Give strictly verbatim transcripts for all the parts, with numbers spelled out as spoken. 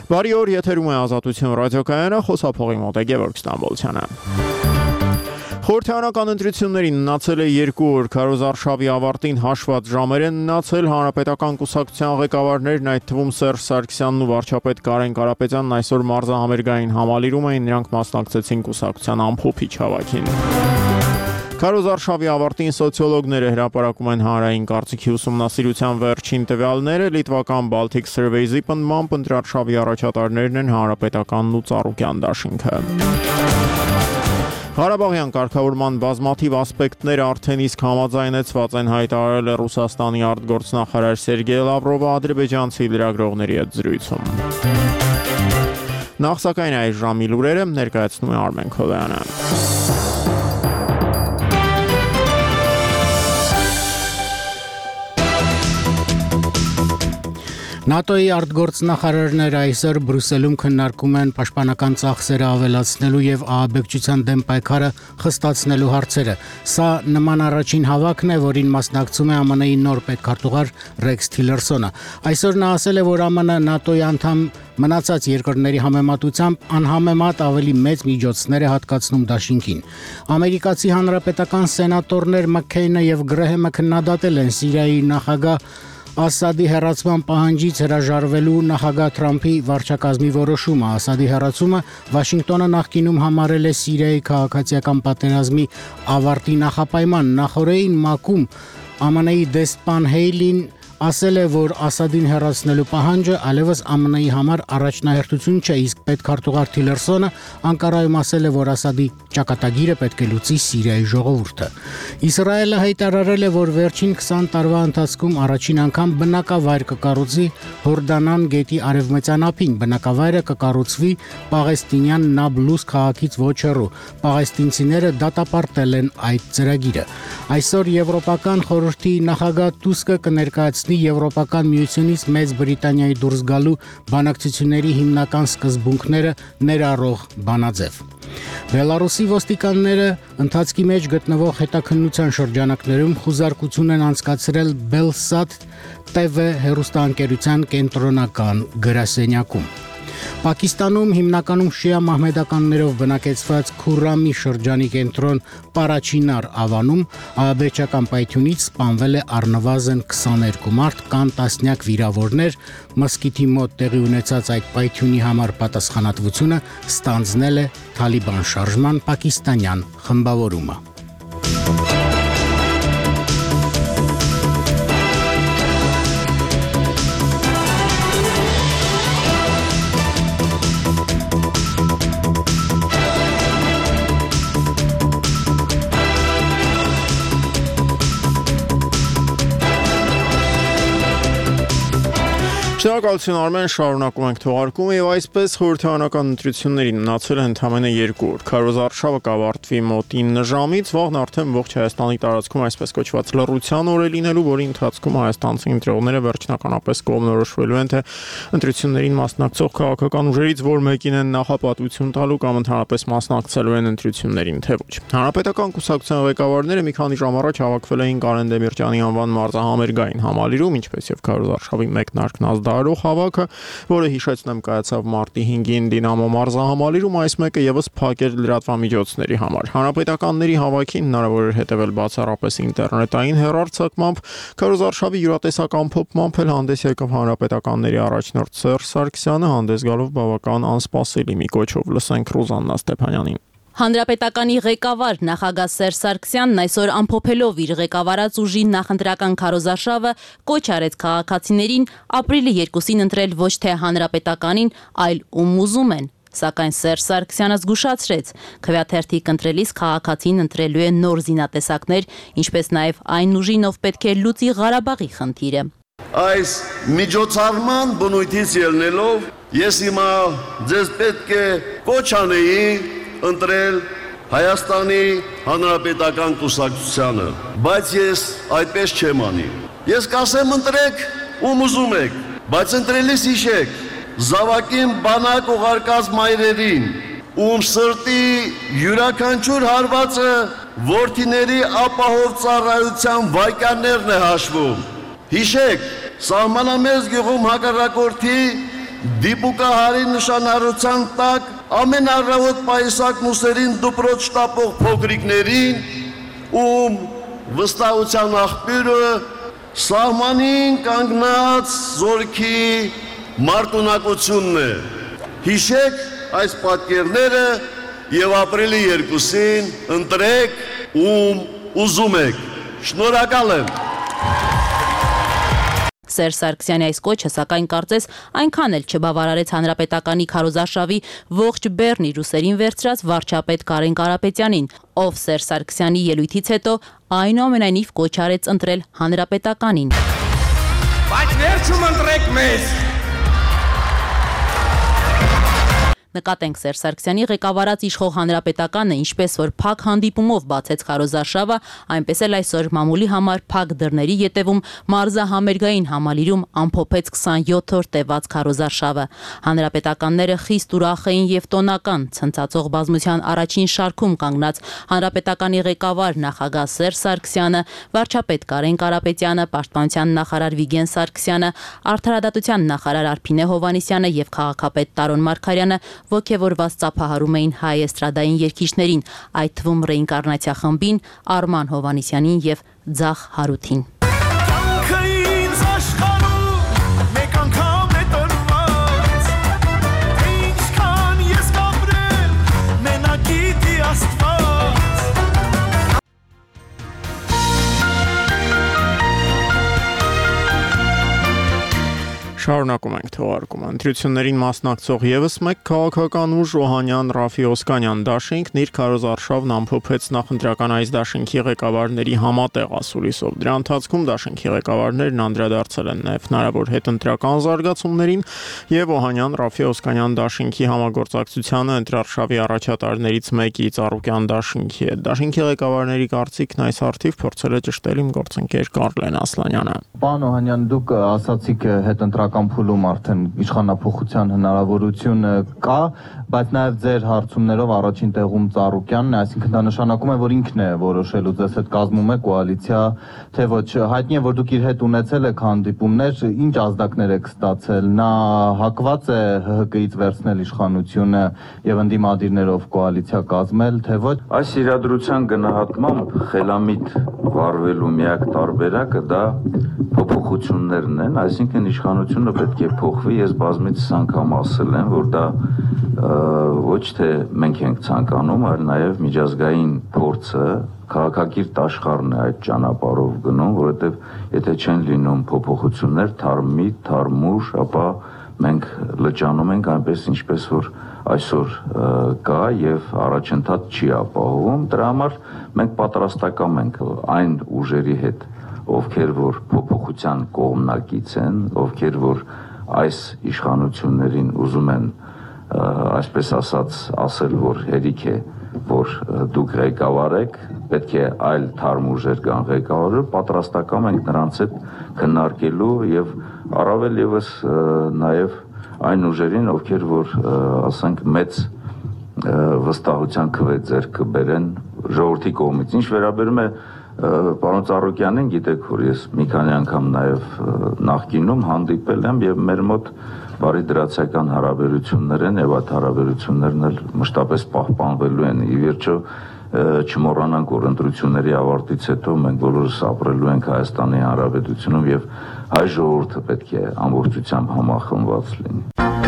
Բարի օր, եթերում է Ազատություն ռադիոկայանը, խոսափողի մոտ է Գևորգ Ստամբոլցյանը։ Խորհրդարանական ընտրություններին մնացել է երկու օր, քարոզարշավի ավարտին հաշված ժամեր են մնացել, հանրապետական կուսակցության ղեկավարներն, այդ թվում Սերժ Սարգսյանն ու վարչապետ Կարեն Կարապետյանն այսօր մարզահամերգային համալիրում էին, նրանք մասնակցեցին կուսակցության ամփոփիչ հավաքին։ Քարոզարշավի ավարտին սոցիոլոգները հրապարակում են հանրային կարծիքի ուսումնասիրության վերջին տվյալները, լիտվական Baltic Survey-ի պնդմամբ ընտրարշավի առաջատարներն են Հանրապետականն ու Ծառուկյան դաշինքը։ Ղարաբաղյան կարգավորման բազմաթիվ ասպեկտներ արդեն իսկ համաձայնեցված են, հայտարարել է Ռուսաստանի արտգործնախարար Սերգեյ Լավրովը ադրբեջանցի լրագրողների հետ զրույցում։ Նախ սակայն այս ժամի լուրերը ներկայացնում է Արմեն Քոլյանը։ ՆԱՏՕ-ի արտգործնախարարները այսօր Բրյուսելում քննարկում են պաշտպանական ծախսերը ավելացնելու եւ ահաբեկչության դեմ պայքարը խստացնելու հարցերը։ Սա նման առաջին հավաքն է, որին մասնակցում է ԱՄՆ-ի նոր պետքարտուղար Ռեքս Թիլերսոնը։ Այսօր նա ասել է, որ ԱՄՆ ՆԱՏՕ-ի անդամ մնացած երկրների համեմատությամբ անհամեմատ ավելի մեծ միջոցներ է հատկացնում դաշինքին։ Ամերիկացի հանրապետական սենատորներ Մաքքեյնը եւ Գրեհեմը քննադատել են Սիրիայի նախագահ Ասադի հեռացման պահանջից հրաժարվելու նախագահ Թրամփի վարչակազմի որոշումը։ Ասադի հեռացումը Վաշինգտոնը նախկինում համարել է Սիրիայի քաղաքացիական պատերազմի ավարտի նախապայման։ Նախորդին ՄԱԿ-ում ԱՄՆ-ի դեսպան Հեյլին ասել է, որ Ասադին հեռացնելու պահանջը այլևս ԱՄՆ-ի համար առաջնահերթություն չէ, իսկ պետքարտուղար Թիլերսոնը Անկարայում ասել է, որ Ասադի ճակատագիրը պետք է լուծի Սիրիայի ժողովուրդը։ Իսրայելը հայտարարել է, որ վերջին քսան տարվա ընթացքում առաջին անգամ բնակավայր կկառուցի Հորդանան գետի արևմտյան ափին։ Բնակավայրը կկառուցվի Պաղեստինյան Նաբլուս քաղաքից ոչ հեռու։ Պաղեստինցիները դատապարտել են այդ ծրագիրը։ Այսօր Եվրոպական խորհրդի նախագահ Տուսկը կներկայացնի Եվրոպական միությունից Մեծ Բրիտանիայի դուրս գալու բանակցությունների հիմնական սկզբունքները ներառող բանաձև։ Բելարուսի ոստիկանները ընթացքի մեջ գտնվող հետաքննության շրջանակներում խուզարկություն են անցկացրել Բելսատ T V հեռուստաընկերության կենտրոնական գրասենյակում։ Պակիստանում հիմնականում շիա մահմեդականներով բնակեցված Քուրրամի շրջանի կենտրոն Պարաչինար ավանում ահաբեկչական պայթյունից սպանվել է առնվազն քսաներկու մարդ, կան տասնյակ վիրավորներ։ Մզկիթի մոտ տեղի ունեցած այդ պայթյունի համար պատասխանատվությունը ստանձնել է Թալիբան շարժման պակիստանյան խմբավորումը։ Շնորհակալություն Արմեն, շարունակում ենք թողարկումը եւ այսպես խորհրդարանական ընտրություններին մնացել է ընդամենը երկու օր։ Քարոզարշավը կավարտվի մոտ ինը ժամից, վաղն արդեն ողջ Հայաստանի տարածքում այսպես կոչված լռության օր է լինելու, որի ընթացքում հայաստանցի ընտրողները վերջնականապես կողմնորոշվելու են, թե ընտրություններին մասնակցող քաղաքական ուժերից որ մեկին են նախապատվություն տալու կամ ընդհանրապես մասնակցելու են ընտրություններին, թե ոչ։ Հանրապետական կուսակցության ղեկավարները մի քանի ժամ առաջ հավաքվել էին Կարեն Դեմիրճյանի անվան մարզահամերգային համալիրում, ինչպես եւ քարոզարշավի մեկնարկն ազդարող հավաքը, որը հիշեցնեմ կայացավ մարտի հինգին Դինամո մարզահամալիրում, այս մեկը եւս փակ էր լրատվամիջոցների համար։ Հանրապետականների հավաքին հնարավոր էր հետևել բացառապես ինտերնետային հեռարձակմամբ, քարոզարշավի յուրատեսակ ամփոփմամբ էլ հանդես եկավ հանրապետականների առաջնորդ Սերժ Սարգսյանը, հանդես գալով բավական անսպասելի մի կոչով։ Լսենք Ռուզաննա Ստեփանյանին։ Հանրապետականի ղեկավար նախագահ Սերժ Սարգսյանն այսօր ամփոփելով իր ղեկավարած ուժի նախընտրական քարոզարշավը կոչ արեց քաղաքացիներին ապրիլի երկուսին ընտրել ոչ թե հանրապետականին, այլ ում ուզում են։ Սակայն Սերժ Սարգսյանը զգուշացրեց, քվեաթերթիկ ընտրելիս քաղաքացին ընտրելու է նոր զինատեսակներ, ինչպես նաև այն ուժին, ով պետք է լուծի Ղարաբաղի խնդիրը։ Այս միջոցառման բնույթից ելնելով ես հիմա ձեզ պետք է կոչ անեի ընտրել Հայաստանի Հանրապետական կուսակցությանը, բայց ես այդպես չեմ անի։ Ես կասեմ ընտրեք ում ուզում եք, բայց ընտրելիս հիշեք, զավակին բանակ ուղարկած մայրերին, ում սրտի յուրաքանչյուր հարվածը որդիների ապահով ծառայության վայրկյաններն է հաշվում։ Հիշեք, սահմանամերձ գյուղում հակառակորդի դիպուկահարի նշանառության տակ ամենառավոտ պայիսակ մուսերին դպրոց շտապող փոքրիկներին, ում վստահության աղբյուրը սահմանին կանգնած զորքի մարտունակությունն է։ Հիշեք այս պատկերները եւ ապրիլի երկուսին ընտրեք, ում ուզում եք։ Շնորհակալ եմ։ Սերժ Սարգսյանի այս կոչը, սակայն կարծես այնքան էլ չբավարարեց հանրապետականի քարոզարշավի ողջ բեռն իր ուսերին վերցրած վարչապետ Կարեն Կարապետյանին, ով Սերժ Սարգսյանի ելույթից հետո այնուամենայնիվ կոչ արեց ընտրել հանրապետականին։ Բայց վերջում ընտրեք մեզ։ Նկատենք Սերժ Սարգսյանի ղեկավարած իշխող հանրապետականը, ինչպես որ փակ հանդիպումով բացեց քարոզարշավը, այնպես էլ այսօր մամուլի համար փակ դռների ետևում մարզահամերգային համալիրում ամփոփեց քսանյոթ օր տևած քարոզարշավը։ Հանրապետականները խիստ ուրախ էին եւ տոնական, ցնցածող բազմության առաջին շարքում կանգնած հանրապետականի ղեկավար նախագահ Սերժ Սարգսյանը, վարչապետ Կարեն Կարապետյանը, պաշտպանության նախարար Վիգեն Սարգսյանը, արդարադատության նախարար Արփինե Հովհաննիսյանը եւ քաղաքապետ Տարոն Մարգարյանը ոգևորված ծափահարում էին հայ էստրադային երգիչներին, այդ թվում Ռեինկարնացիա խմբին, Արման Հովհաննիսյանին եւ Ձախ Հարութին։ Շարունակում ենք թողարկումը։ Ընտրություններին մասնակցող եւս մեկ քաղաքական ուժ Օհանյան Ռաֆի Օսկանյան դաշինքն իր քարոզարշավն ամփոփեց նախընտրական այս դաշինքի ղեկավարների համատեղ ասուլիսով։ Դրա ընթացքում դաշինքի ղեկավարներն անդրադարձել են նաեւ հնարավոր հետընտրական զարգացումներին եւ Օհանյան Ռաֆի Օսկանյան դաշինքի համագործակցությանը ընտրարշավի առաջատարներից մեկի Ծառուկյան դաշինքի հետ։ Դաշինքի ղեկավարների կարծիքն այս հարթիվ փորձել է ճշտել իմ գործընկեր Կարլեն Ասլանյանը։ Պարոն Օհանյան, դուք ասացիք հետընտրական փուլում արդեն իշխանափոխության հնարավորություն կա, բայց նաև ձեր հարցումներով առաջին տեղում Ծառուկյանն է, այսինքն դա նշանակում է, որ ինքն է որոշելու ձեզ հետ կազմում է կոալիցիա, թե ոչ։ Հայտնի է, որ դուք իր հետ ունեցել եք հանդիպումներ, ինչ ազդակներ եք ստացել, նա հակված է Հ Հ Կ-ից վերցնել իշխանությունը եւ ընդդիմադիրներով կոալիցիա կազմել, թե ոչ։ Այս իրադրության գնահատմամբ խելամիտ վարվելու միակ տարբերակը դա փոփոխություններն են, այսինքն իշխանությունը պետք է փոխվի, ես բազմիցս անգամ ասել եմ, որ դա ոչ թե մենք ենք ցանկանում, այլ նաև միջազգային փորձը, քաղաքակիրթ աշխարհն է այդ ճանապարհով գնում, որովհետև եթե չեն լինում փոփոխություններ, թարմի, թարմուր, ապա մենք լճանում ենք այնպես, ինչպես որ այսօր կա եւ առաջընթաց չի ապահովում, դրա համար մենք պատրաստակամ ենք այն ուժերի հետ, ովքեր որ փոփոխության կողմնակից են, ովքեր որ այս իշխանություններին ուզում են, այսպես ասած, ասել, որ հերիք է, որ դուք ղեկավար եք, պետք է այլ թարմ ուժեր կան ղեկավարը, պատրաստակամ ենք նրանց հետ քննարկելու եւ առավել եւս նաեւ այն ուժերին, ովքեր որ ասենք մեծ վստահության քվե ձեռք կբերեն ժողովրդի կողմից։ Ինչ վերաբերում է պարոն Ծառուկյանին, գիտեք, որ ես մի քանի անգամ նաև նախկինում հանդիպել եմ եւ մեր մոտ բարի դրացիական հարաբերություններ են եւ այդ հարաբերություններն էլ մշտապես պահպանվելու են։ Ի վերջո չմոռանանք, որ ընտրությունների ավարտից հետո մենք բոլորս ապրելու ենք Հայաստանի Հանրապետությունում եւ հայ ժողովուրդը պետք է ամբողջությամբ համախմբված լինի։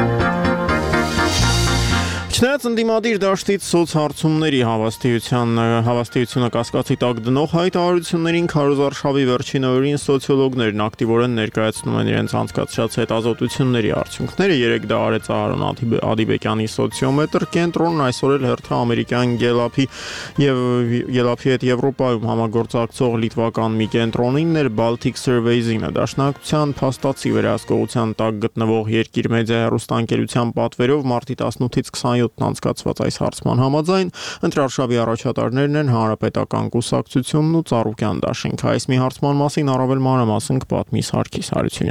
Չնայած ընդդիմադիր դաշտից սոցհարցումների հավաստիության հավաստիությունը կասկածի տակ դնող հայտարարություններին քարոզարշավի վերջին օրերին սոցիոլոգներն ակտիվորեն ներկայացնում են իրենց անցկացրած հետազոտությունների արդյունքները։ Երեք դա արեց Արոն Ադիբեկյանի սոցիոմետր կենտրոնն, այսօր էլ հերթը ամերիկյան Գելափի եւ Գելափի հետ Եվրոպայում համագործակցող լիտվական մի կենտրոնին էր Baltic Surveys-ը։ Դաշնակցության փաստացի վերահսկողության տակ գտնվող Երկիր մեդիա հեռուստաընկերության պատվերով մարտի տասնութից քսանյոթ անցկացված այս հարցման համաձայն ընտրարշավի առաջատարներն են Հանրապետական կուսակցությունն ու Ծառուկյան դաշինքը։ Այս մի հարցման մասին առավել մանրամասն կպատմի Սարգիս Հարությունյանը։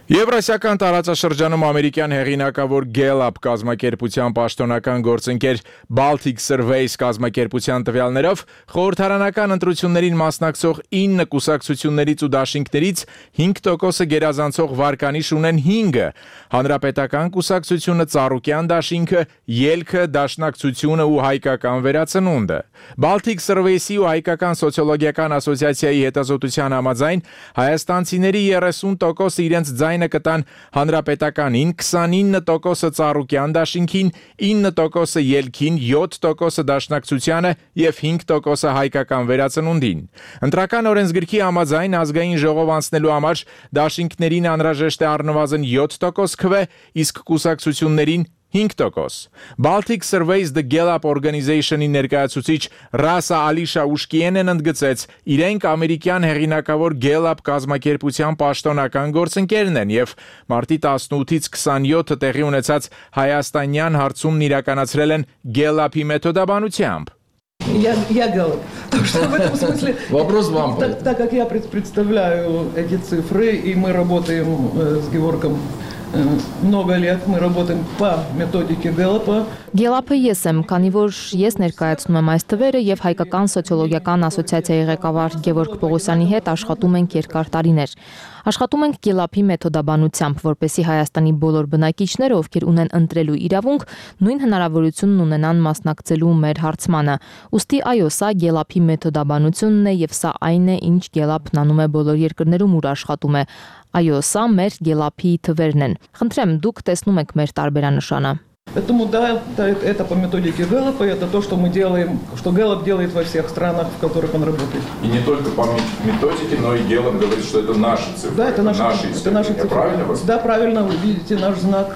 Եվրասիական տարածաշրջանում ամերիկյան հեղինակավոր Gallup կազմակերպության պաշտոնական գործընկեր Baltic Surveys կազմակերպության տվյալներով խորհրդարանական ընտրություններին մասնակցող ինը կուսակցություններից ու դաշինքներից հինգ տոկոսը գերազանցող վարկանիշ ունեն հինգը, Հանրապետական կուսակցությունը, Ծառուկյան դաշինքը, Ելքը, Դաշնակցությունը ու Հայկական վերածնունդը։ Baltic Surveys-ի ու Հայկական սոցիոլոգիական ասոցիացիայի հետազոտության համաձայն հայաստանցիների երեսուն տոկոսը իրենց ձայնը կտան Հանրապետականին, քսանինը տոկոսը Ծառուկյան դաշինքին, ինը տոկոսը Ելքին, յոթ տոկոսը Դաշնակցությանը եւ հինգ տոկոսը Հայկական վերածնունդին։ Ընտրական օրենսգրքի համաձայն ազգային ժողով անցնելու համար դաշինքներին անհրաժեշտ է առնվազն յոթ տոկոս քվե, իսկ կուսակցություններին հինգ տոկոս։ Baltic Surveys the Gallup Organization-ի ներկայացուցիչ Ռասա Ալիշա Ուշկիենեն ընդգծեց, իրենք ամերիկյան հեղինակավոր Gallup կազմակերպության պաշտոնական գործընկերն են եւ մարտի տասնութից քսանյոթը տեղի ունեցած հայաստանյան հարցումն իրականացրել են Gallup-ի մեթոդաբանությամբ։ Я, я Gallup. Так что в этом смысле... Вопрос вам. Так, так как я представляю эти цифры, и мы работаем э, с Геворгом э, много лет, мы работаем по методике Gallup-а. Gallup-ը ես եմ, քանի որ ես ներկայացնում եմ այս տվերը եւ Հայկական սոցիոլոգիական ասոցիացիայի ղեկավար Գևորգ Պողոսյանի հետ աշխատում ենք երկար տարիներ։ Աշխատում ենք Gallup-ի մեթոդաբանությամբ, որպեսզի Հայաստանի բոլոր բնակիչները, ովքեր ունեն ընտրելու իրավունք, նույն հնարավորությունն ունենան մասնակցելու մեր հարցմանը։ Ուստի այո, սա Gallup-ի մեթոդաբանությունն է եւ սա այն է, ինչ Gallup-ն անում է բոլոր երկրներում, ուր աշխատում է։ Այո, սա մեր Gallup-ի թվերն են։ Խնդրեմ, դուք տեսնում եք մեր տարբերանշանը։ Поэтому да, это по методике Gallup, это то, что мы делаем, что Gallup делает во всех странах, в которых он работает. И не только по методике, но и Gallup говорит, что это наши цифры. Да, это наши, наши это наши цифры. Правильно? Да, правильно, вы видите наш знак.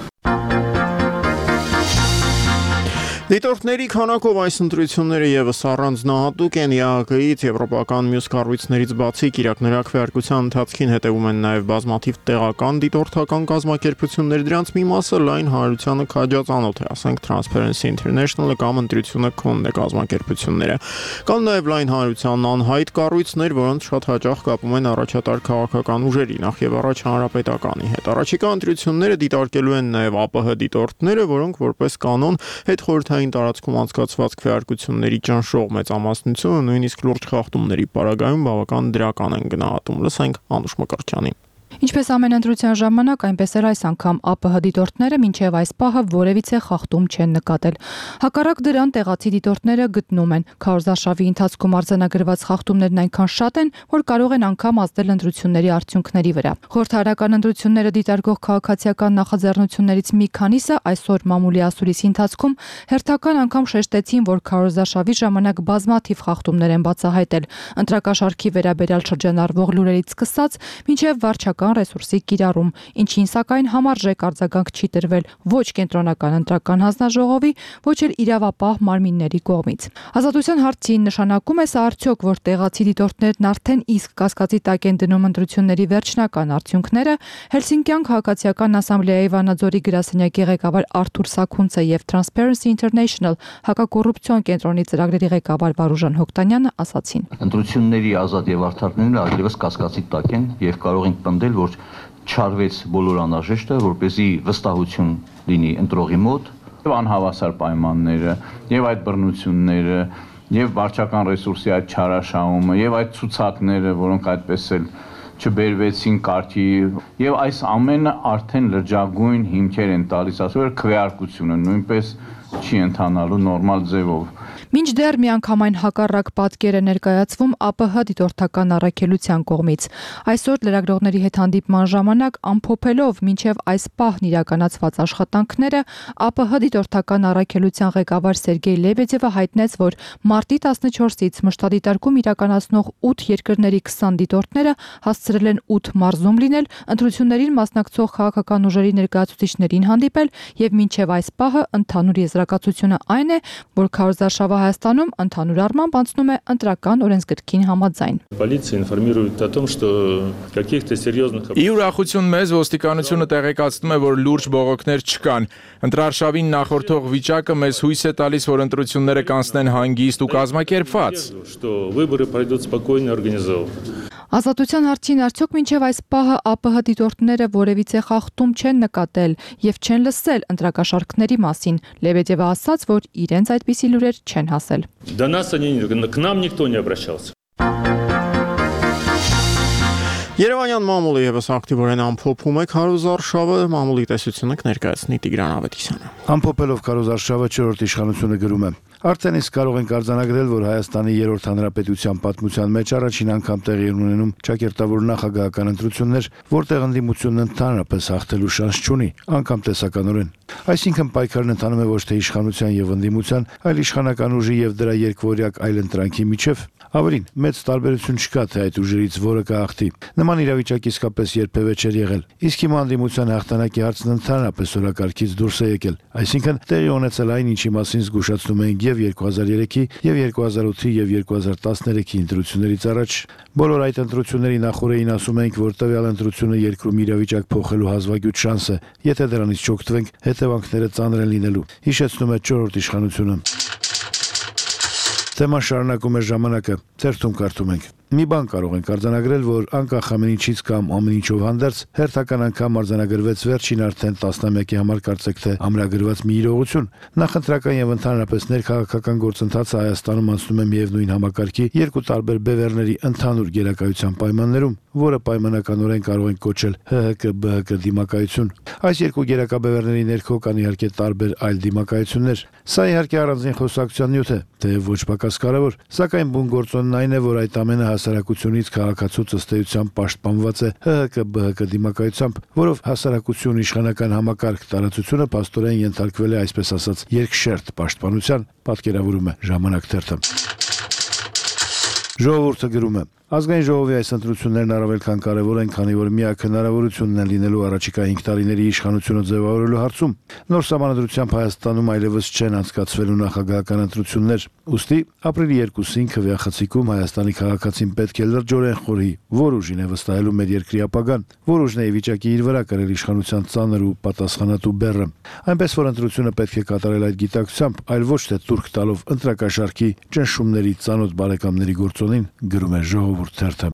Դիտորդների քանակով այս ընտրությունները եւս առանձնահատուկ են ԵԱՀԿ-ից, եվրոպական մյուս կառույցներից բացի Կիրակների քվեարկության ընթացքին հետևում են նաեւ բազմաթիվ տեղական դիտորդական կազմակերպություններ, դրանց մի մասը լայն հանրությանը քաջածանոթ է, ասենք Transparency International-ը կամ ընտրությունը Քոնն է կազմակերպությունները։ Կան նաեւ լայն հանրությանն անհայտ կառույցներ, որոնց շատ հաճախ կապում են առաջատար քաղաքական ուժերի, նախ եւ առաջ Հանրապետականի հետ։ Առաջիկա ընտրությունները դիտարկելու են նաեւ ԱՊՀ դիտորդները, որոնք որպես կանոն հետ խորհրդային տարածքում անցկացված քվեարկությունների ճնշող մեծամասնությունը նույնիսկ լուրջ խախտումների պարագայում բավական դրական են գնահատում։ Լսենք Անուշ Մկրտչյանին։ Ինչպես ամեն ընտրության ժամանակ, այնպես էր այս անգամ ԱՊՀ դիտորդները մինչև այս պահը որևիցե խախտում չեն նկատել։ Հակառակ դրան տեղացի դիտորդները գտնում են, քարոզարշավի ընթացքում արձանագրված խախտումներն այնքան շատ են, որ կարող են անգամ ազդել ընտրությունների արդյունքների վրա։ Խորհրդարանական ընտրությունները դիտարկող քաղաքացիական նախաձեռնություններից մի քանիսը այսօր մամուլի ասուլիսի ընթացքում հերթական անգամ շեշտեցին, որ քարոզարշավի ժամանակ բազմաթիվ խախտումներ են բացահայտել, ընտրակաշարքի վերաբերյալ շրջանառվող լուրերից սկսած մինչև վարչական ռեսուրսի կիրառում, ինչին սակայն համարժեք արձագանք չի տրվել ոչ կենտրոնական ընտրական հանձնաժողովի, ոչ էլ իրավապահ մարմինների կողմից։ Ազատության հարցին նշանակում է սա արդյոք, որ տեղացի դիտորդներն արդեն իսկ կասկածի տակ են դնում ընտրությունների վերջնական արդյունքները, Հելսինկյան քաղաքացիական ասամբլեայի Վանաձորի գրասենյակի ղեկավար Արթուր Սաքունցը եւ Transparency International հակակոռուպցիոն կենտրոնի ծրագրերի ղեկավար Վարուժան Հոկտանյանը ասացին. Ընտրությունների ազատ եւ արդար լինելը այլևս կասկածի տակ են եւ կարող ենք պնդել, որ չարվեց բոլոր անհրաժեշտը, որպեսզի վստահություն լինի ընտրողի մոտ, եւ անհավասար պայմանները, եւ այդ բռնությունները, եւ վարչական ռեսուրսի այդ չարաշահումը, եւ այդ ցուցակները, որոնք այդպես էլ չբերվեցին կարգի, եւ այս ամենը արդեն լրջագույն հիմքեր են տալիս, ասում եմ, քվեարկությունը նույնպես չի ընթանալու նորմալ ձևով։ Մինչդեռ միանգամայն հակառակ պատկեր է ներկայացվում ԱՊՀ դիտորդական առաքելության կողմից։ Այսօր լրագրողների հետ հանդիպման ժամանակ ամփոփելով մինչև այս պահն իրականացված աշխատանքները, ԱՊՀ դիտորդական առաքելության ղեկավար Սերգեյ Լեբեդևը հայտնեց, որ մարտի տասնչորսից մշտադիտարկում իրականացնող ութ երկրների քսան դիտորդները հասցրել են ութ մարզում լինել, ընտրություններին մասնակցող քաղաքական ուժերի ներկայացուցիչներին հանդիպել եւ մինչև այս պահը ընդհանուր եզրակացությունը այն է, որ քարոզարշավը Հայաստանում ընդհանուր առմամբ անցնում է ընտրական օրենսգրքին համաձայն։ Полиция информирует о том, что каких-то серьезных Ի ուրախություն մեզ ոստիկանությունը տեղեկացնում է, որ լուրջ բողոքներ չկան։ Ընտրարշավին նախորդող վիճակը մեզ հույս է տալիս, որ ընտրությունները կանցնեն հանգիստ ու կազմակերպված։ что выборы пройдут спокойно и организованно. Ազատության հարցին արդյոք մինչև այս պահը ԱՊՀ դիտորդները որևիցե խախտում չեն նկատել եւ չեն լսել ընտրակաշառքների մասին։ Լեբեդևը ասաց, որ իրենց այդպիսի լուրեր չեն հասել։ До нас они, к нам никто не обращался. Երևանյան մամուլը եւս ակտիվորեն ամփոփում է քարոզարշավը, մամուլի տեսությունը կներկայացնի Տիգրան Ավետիսյանը։ Ամփոփելով քարոզարշավը չորրորդ իշխանությունը գրում է. Արդեն իսկ կարող ենք արձանագրել, որ Հայաստանի երրորդ հանրապետության պատմության մեջ առաջին անգամ տեղի են ունենում ճակերտավոր նախագահական ընտրություններ, որտեղ ընդդիմությունն ընդհանրապես հաղթելու շանս չունի, անգամ տեսականորեն։ Այսինքն պայքարն ընթանում է ոչ թե իշխանության եւ ընդդիմության, այլ իշխանական ուժի եւ դրա երկվորյակ այլընտրանքի միջև։ Ավելին, մեծ տարբերություն չկա, թե այդ ուժերից որը կհաղթի։ Նման իրավիճակ իսկապես երբևէ չէր եղել։ Իսկ հիմա ընդդիմության հաղթանակի հարցն ընդհանրապես օրակարգից դուրս է եկել։ Այսինքն տեղի ունեցել այն, ինչի մասին զգուշացնում ենք եւ երկու հազար երեքի, եւ երկու հազար ութի եւ երկու հազար տասներեքի ընտրություններից առաջ։ Բոլոր այդ ընտրությունների նախորդին ասում ենք, որ տվյալ ընտրությունը երկրում իրավիճակ փոխելու հազվագյուտ շանս է։ Եթե դրանից չօգտվենք, հետևանքները ծանր են լինելու։ Հիշեցնում է չորրորդ իշխանությունը։ Թեման շարունակում է ժամանակը, թերթում կարդում ենք. Մի բան կարող ենք արձանագրել, որ անկախ ամեն ինչից կամ ամեն ինչով հանդերձ հերթական անգամ արձանագրվեց վերջին արդեն տասնամյակի համար կարծեք թե ամրագրված մի իրողություն։ Նախընտրական եւ ընդհանրապես ներքաղաքական գործընթացը Հայաստանում անցնում է միևնույն համակարգի երկու տարբեր բևեռների ընդհանուր գերակայության պայմաններում, որը պայմանականորեն կարող ենք կոչել ՀՀԿ-ԲՀԿ դիմակայություն։ Այս երկու գերակաբևեռների ներքո կան իհարկե տարբեր այլ դիմակայություններ։ Սա իհարկե առանձին խոսակցության նյութ է, թեև ոչ պակաս կարևոր, սակայն բուն գործոնն այն է, որ այդ ամենը հասարակությունից քաղաքացու ըստեյությամբ պաշտպանված է ՀՀԿ-ԲՀԿ դիմակայությամբ, որով հասարակություն իշխանական համակարգ տարածությունը փաստորեն ենթարկվել է այսպես ասած երկշերտ պաշտպանության, պատկերավորում է Ժամանակ թերթը։ Ժողովուրդը գրում է. Ազգային ժողովի այս ընտրություններն առավել քան կարևոր են, քանի որ միակ հնարավորությունն է լինելու առաջիկա հինգ տարիների իշխանությունը ձևավորելու հարցում։ Նոր սահմանադրությամբ Հայաստանում այլևս չեն անցկացվելու նախագահական ընտրություններ։ Ուստի ապրիլի երկուսին քվեախցիկում Հայաստանի քաղաքացին պետք է լրջորեն խորհի, որ ուժին է վստահելու մեր երկրի ապագան, որ ուժն է ի վիճակի իր վրա կրել իշխանության ծանր ու պատասխանատու բեռը։ Այնպես որ ընտրությունը պետք է կատարել այդ գիտակցությամբ, այլ ոչ թե турք տալով ընտրակաշառքի ճնշումների ծանոթ բարեկամների գործոնին, գրում է Ժողովուրդ թերթը։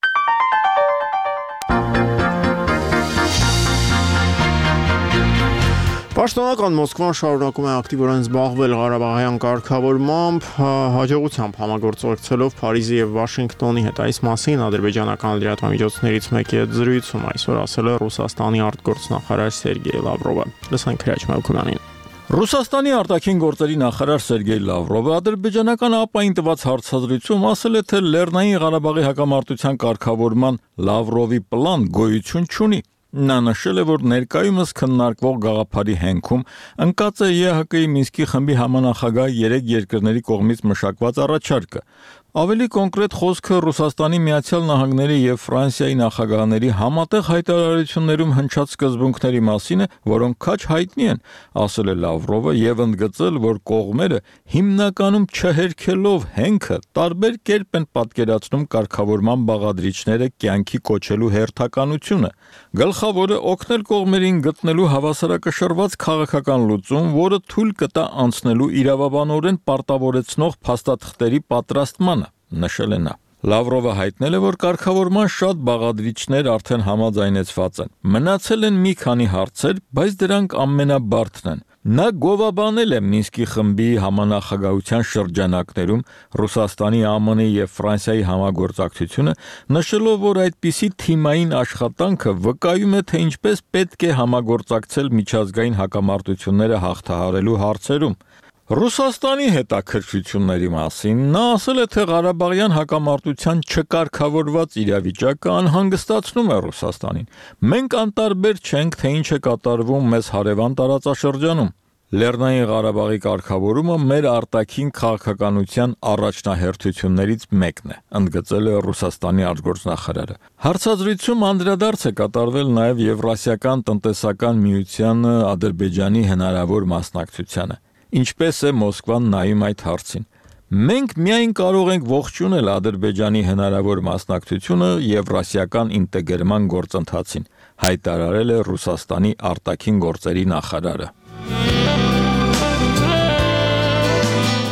Պաշտոնական Մոսկվան շարունակում է ակտիվորեն զբաղվել Ղարաբաղյան կարգավորմամբ, հաջողությամբ համագործակցելով Փարիզի եւ Վաշինգտոնի հետ։ Այս մասին ադրբեջանական լրատվամիջոցներից մեկի հետ զրույցում այսօր ասել է Ռուսաստանի արտգործնախարար Սերգեյ Լավրովը։ Լսենք Քրաչ Մելքոնյանին։ Ռուսաստանի արտաքին գործերի նախարար Սերգեյ Լավրովը ադրբեջանական ԱՊԱ-ին տված հարցազրույցում ասել է, թե Լեռնային Ղարաբաղի հակամարտության կարգավորման Լավրովի պլան գոյություն չունի։ Նա նշել է, որ ներկայումս քննարկվող գաղափարի հենքում ընկած է ԵՀԿ-ի Մինսկի խմբի համանախագահ երեք երկրների կողմից մշակված առաջարկը։ Ավելի կոնկրետ խոսքը Ռուսաստանի Միացյալ Նահանգների եւ Ֆրանսիայի նախագահների համատեղ հայտարարություններում հնչած սկզբունքների մասին է, որոնք քաջ հայտնի են, ասել է Լավրովը եւ ընդգծել, որ կողմերը հիմնականում չհերքելով հենքը տարբեր կերպ են պատկերացնում կարգավորման բաղադրիչները կյանքի կոչելու հերթականությունը։ Գլխավորը օգնել կողմերին գտնելու հավասարակշռված քաղաքական լուծում, որը թույլ կտա անցնելու իրավաբանորեն պարտավորեցնող փաստաթղթերի պատրաստման, նշել է նա։ Լավրովը հայտնել է, որ կարգավորման շատ բաղադրիչներ արդեն համաձայնեցված են։ Մնացել են մի քանի հարցեր, բայց դրանք ամենաբարդն են։ Նա գովաբանել է Մինսկի խմբի համանախագահության շրջանակներում Ռուսաստանի, ԱՄՆ-ի եւ Ֆրանսիայի համագործակցությունը, նշելով, որ այդպիսի թիմային աշխատանքը վկայում է, թե ինչպես պետք է համագործակցել միջազգային հակամարտությունները հաղթահարելու հարցերում։ Ռուսաստանի հետաքրքրությունների մասին նա ասել է, թե Ղարաբաղյան հակամարտության չկարգավորված իրավիճակը անհանգստացնում է Ռուսաստանին։ Մենք անտարբեր չենք, թե ինչ է կատարվում մեզ հարևան տարածաշրջանում։ Լեռնային Ղարաբաղի կարգավորումը մեր արտաքին քաղաքականության առաջնահերթություններից մեկն է, ընդգծել է Ռուսաստանի արտգործնախարարը։ Հարցազրույցում անդրադարձ է կատարվել նաև Եվրասիական տնտեսական միությանը Ադրբեջանի հնարավոր մասնակցությանը։ Ինչպես է Մոսկվան նայում այդ հարցին։ Մենք միայն կարող ենք ողջունել Ադրբեջանի հնարավոր մասնակցությունը Եվրասիական ինտեգրման գործընթացին, հայտարարել է Ռուսաստանի արտաքին գործերի նախարարը։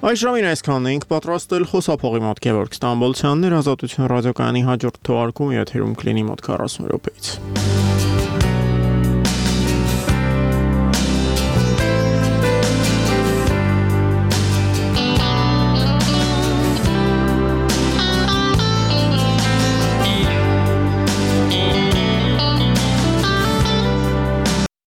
Այս ժամին այսքանն էինք պատրաստել խոսափողի մոտ Գևորգ Ստամբոլցյանն էր, Ազատություն ռադիոկայանի հաջորդ թողարկումը եթերում կլինի մոտ քառասուն րոպեից։